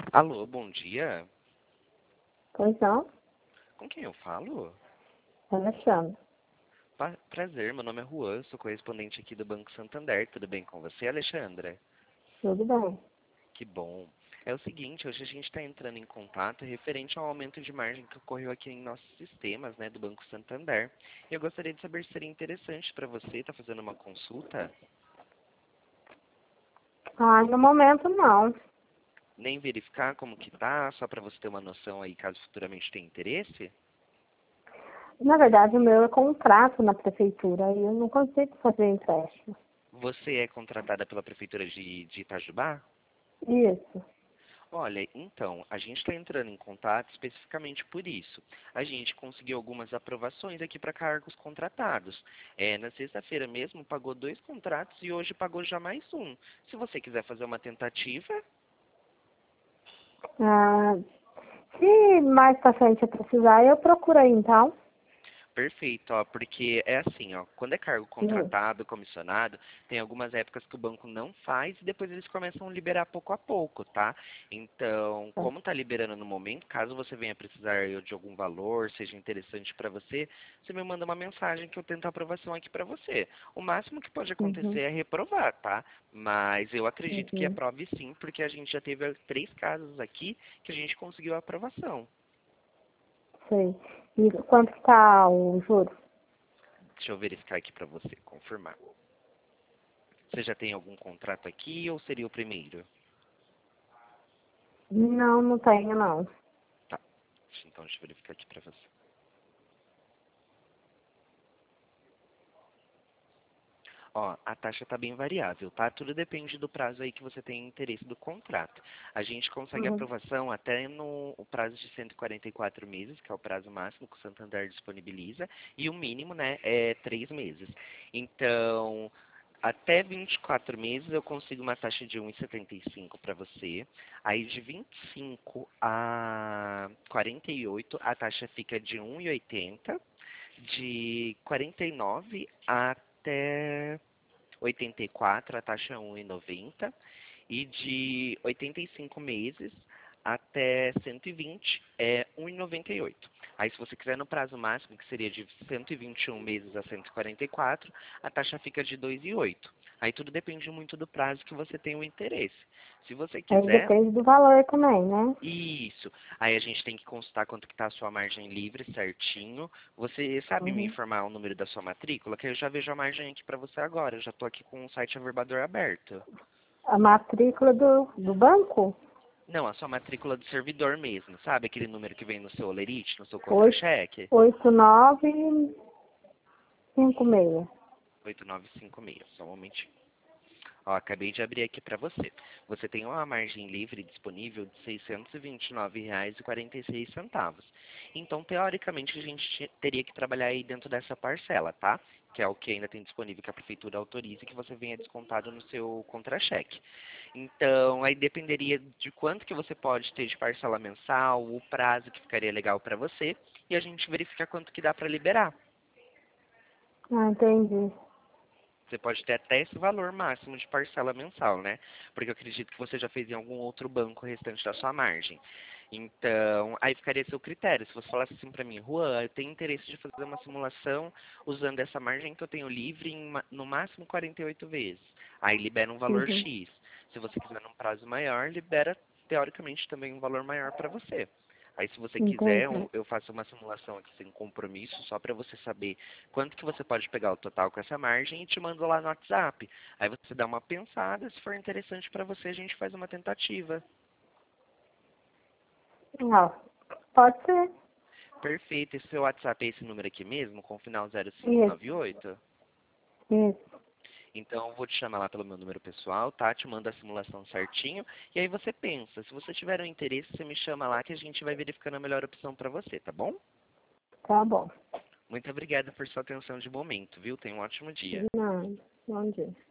Alô, bom dia. Pois não, Com quem eu falo? Alexandre. Prazer, meu nome é Juan, sou correspondente aqui do Banco Santander. Tudo bem com você, Alexandra? Tudo bem. Que bom. É o seguinte, hoje a gente está entrando em contato referente ao aumento de margem que ocorreu aqui em nossos sistemas, né, do Banco Santander. Eu gostaria de saber se seria interessante para você estar fazendo uma consulta, Ah, no momento não. nem verificar como que tá, só para você ter uma noção aí, caso futuramente tenha interesse. Na verdade, o meu é contrato na prefeitura e eu não consigo fazer empréstimo. Você é contratada pela Prefeitura de Itajubá? Isso. Olha, então, a gente está entrando em contato especificamente por isso. A gente conseguiu algumas aprovações aqui para cargos contratados. Na sexta-feira mesmo pagou 2 contratos e hoje pagou já mais um. Se você quiser fazer uma tentativa, Ah, se mais pra frente eu precisar, eu procuro aí então. perfeito, ó, porque é assim, ó, quando é cargo Isso. contratado, comissionado, tem algumas épocas que o banco não faz e depois eles começam a liberar pouco a pouco, tá? Então, como tá liberando no momento, caso você venha precisar de algum valor, seja interessante para você, você me manda uma mensagem que eu tento a aprovação aqui para você. O máximo que pode acontecer Uhum. é reprovar, tá? Mas eu acredito que Uhum. aprove sim, porque a gente já teve 3 casos aqui que a gente conseguiu a aprovação. Sei. E quanto que tá o juro? Deixa eu verificar aqui para você, confirmar. Você já tem algum contrato aqui ou seria o primeiro? Não, não tenho não. Tá. Então deixa eu verificar aqui pra você. Ó, a taxa tá bem variável, tá? Tudo depende do prazo aí que você tem interesse do contrato. A gente consegue Uhum. aprovação até no o prazo de 144 meses, que é o prazo máximo que o Santander disponibiliza, e o mínimo, né, é 3 meses. Então, até 24 meses eu consigo uma taxa de 1,75 para você. Aí de 25 a 48 a taxa fica de 1,80. De 49 até 84 a taxa é 1,90. E de 85 meses até 120 é 1,98. Aí se você quiser no prazo máximo, que seria de 121 meses a 144, a taxa fica de 2,08. Aí tudo depende muito do prazo que você tem o interesse. Se você Aí quiser, depende do valor também, né? isso. Aí a gente tem que consultar quanto que está a sua margem livre certinho. Você sabe me Uhum. informar o número da sua matrícula? Que eu já vejo a margem aqui para você agora. Eu já estou aqui com o site averbador aberto. A matrícula do banco? Não, a sua matrícula do servidor mesmo, sabe? Aquele número que vem no seu olerite, no seu Oito, contra-cheque? 8956. 8956, só um momentinho. Ó, acabei de abrir aqui para você. Você tem uma margem livre disponível de R$ 629,46. Então, teoricamente, a gente teria que trabalhar aí dentro dessa parcela, tá? Que é o que ainda tem disponível que a prefeitura autorize que você venha descontado no seu contra-cheque. Então, aí dependeria de quanto que você pode ter de parcela mensal, o prazo que ficaria legal para você, e a gente verifica quanto que dá para liberar. Ah, entendi. Você pode ter até esse valor máximo de parcela mensal, né? Porque eu acredito que você já fez em algum outro banco o restante da sua margem. Então, aí ficaria a seu critério. Se você falasse assim para mim, Juan, eu tenho interesse de fazer uma simulação usando essa margem que eu tenho livre em no máximo 48 vezes. Aí libera um valor Uhum. X. Se você quiser num prazo maior, libera teoricamente também um valor maior para você. Aí se você quiser, Entendi. eu faço uma simulação aqui sem compromisso, só para você saber quanto que você pode pegar o total com essa margem e te mando lá no WhatsApp. Aí você dá uma pensada, se for interessante para você, a gente faz uma tentativa. Ah, pode ser. Perfeito. Esse seu WhatsApp é esse número aqui mesmo, com o final Isso, 0598? isso. Então eu vou te chamar lá pelo meu número pessoal, tá? Te mando a simulação certinho. E aí você pensa. Se você tiver um interesse, você me chama lá que a gente vai verificando a melhor opção para você, tá bom? Tá bom. Muito obrigada por sua atenção de momento, viu? Tenha um ótimo dia. De nada. Bom dia.